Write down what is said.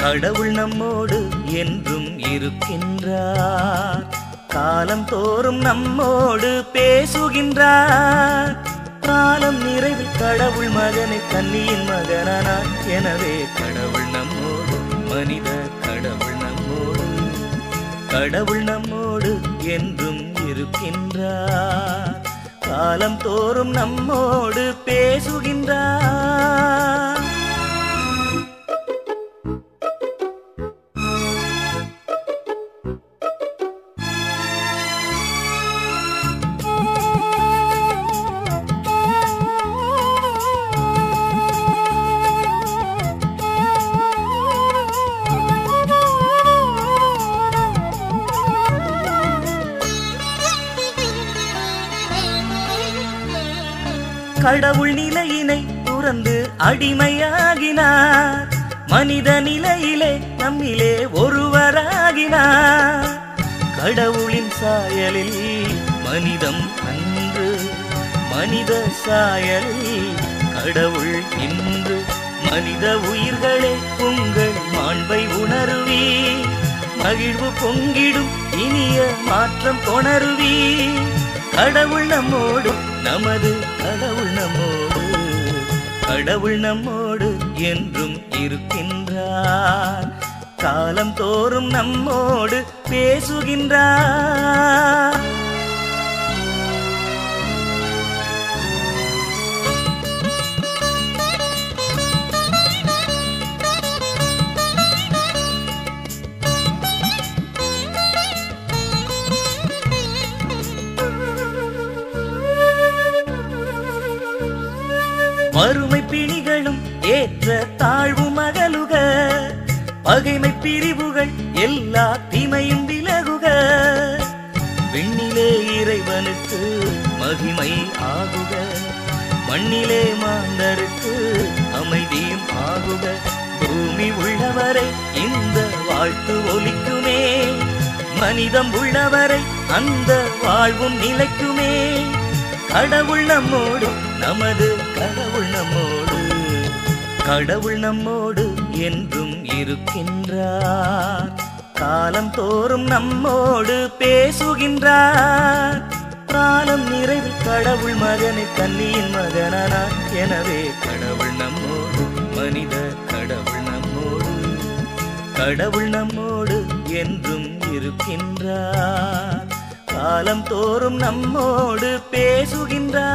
கடவுள் நம்மோடு என்றும் இருக்கின்றார். காலம் தோறும் நம்மோடு பேசுகின்றார். காலம் நிறைவில் கடவுள் மகனை கன்னியின் மகனானார். எனவே கடவுள் நம்மோடு, மனித கடவுள் நம்மோடு, கடவுள் நம்மோடு என்றும் இருக்கின்றார். காலம் தோறும் நம்மோடு பேசுகின்றார். கடவுள் நிலையினை துறந்து அடிமையாகினார். மனித நிலையிலே நம்மிலே ஒருவராகினார். கடவுளின் சாயலில் மனிதம் அன்று, மனித சாயலில் கடவுள் இன்று. மனித உயிர்களே உங்கள் மாண்பை உணருவி, மகிழ்வு பொங்கிடும் இனிய மாற்றம் கொணருவி. கடவுள் நம்மோடு, நமது கடவுள் நம்மோடு, கடவுள் நம்மோடு என்றும் இருக்கின்றார். காலம் தோறும் நம்மோடு பேசுகின்றார். வறுமை பிணிகளும் ஏற்ற தாழ்வும் அகலுக, பகைமை பிரிவுகள் எல்லா தீமையும் விலகுக. விண்ணிலே இறைவனுக்கு மகிமை ஆகுக, மண்ணிலே மாந்தருக்கு அமைதியும் ஆகுக. பூமி உள்ளவரை இந்த வாழ்த்து ஒலிக்குமே, மனிதம் உள்ளவரை அந்த வாழ்வும் நிலைக்குமே. கடவுள் நம்மோடு, நமது கடவுள் நம்மோடு, கடவுள் நம்மோடு என்றும் இருக்கின்றார். காலம் தோறும் நம்மோடு பேசுகின்றார். காலம் நிறைவில் கடவுள் மகனை கன்னியின் மகனானார். எனவே கடவுள் நம்மோடு, மனித கடவுள் நம்மோடு, கடவுள் நம்மோடு என்றும் இருக்கின்றார். காலம் தோறும் நம்மோடு பேசுகின்றார்.